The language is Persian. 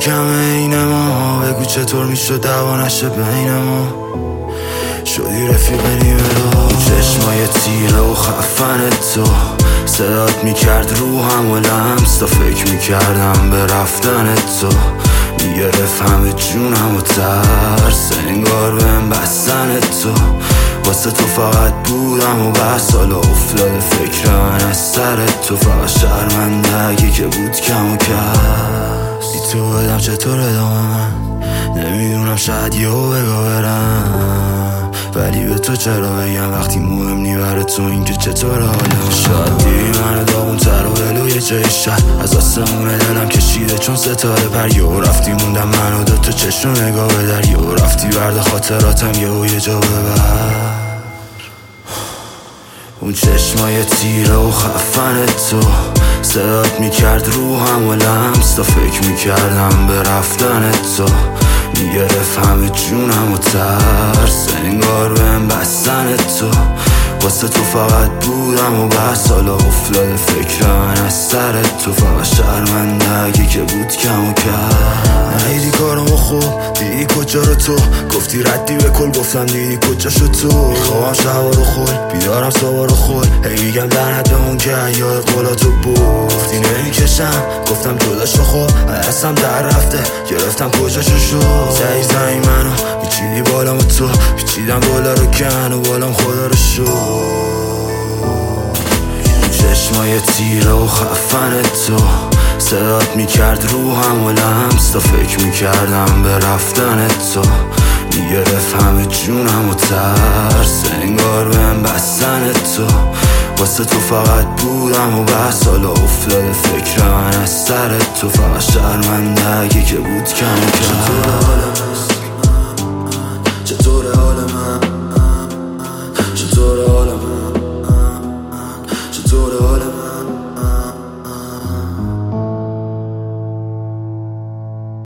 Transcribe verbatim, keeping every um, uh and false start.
کمه این ما، بگو چطور میشد دعوا نشه بین ما. شدی رفیق نیمه رو چشمای تیره و خفن تو، صدات میکرد روحم و لمس تا فکر میکردم به رفتن تو. میگرف همه جونم و ترس، انگار بهم بستن تو. واسه تو فقط بودم و بس، حالا افتاده فکر من از سر تو. فقط شرمندگی که بود کم و کس. بی تو بدم چطور ادامه من، نمیدونم شاید یهو بگا برم، ولی به تو چرا بگم وقتی مهم نی برای تو اینکه چطور حالم. شاید دیدی منو داغون تر و بلوی جای شهر، از آسمون دلم کشیده چون ستاره پر. یهو رفتی موندم من و دو تا چشم نگاه به در، یهو رفتی برد خاطراتم یهو یه جا ببر. اون چشمای تیره و خفن تو، صدات میکرد روحم و لمس تا فکر میکردم به رفتن تو. میگرف همه جونم و ترس، انگار بهم بستن تو. واسه تو فقط بودم و بس، حالا افتاده فکر من از سر تو. فقط شرمندگی که بود کم و کم. ندیدی کارمو خوب، دیدی کجا رو تو، گفتی ردی به کل، گفتم دیدی کجا شد تو. میخوام شبا رو خول، بیدارم سوار رو خول، هی میگم درنت بمون که یاد قولاتو بود. گفتی نمیکشم، گفتم جداشو خوب، حسم در رفته، گرفتم کجاشو شد. زهی زنگ منو میچیدی بالام و تو، پیچیدم بالا رو کن و بالام خدا رو شد. چشمای تیره و خفن تو، صدات میکرد روحم و لمس تا فکر میکردم به رفتن تو. میگرف همه جونم و ترس، انگار بهم بستن تو. واسه تو فقط بودم و بس، حالا افتاده فکر من از سر تو. فقط شرمندگی که بود کم کم.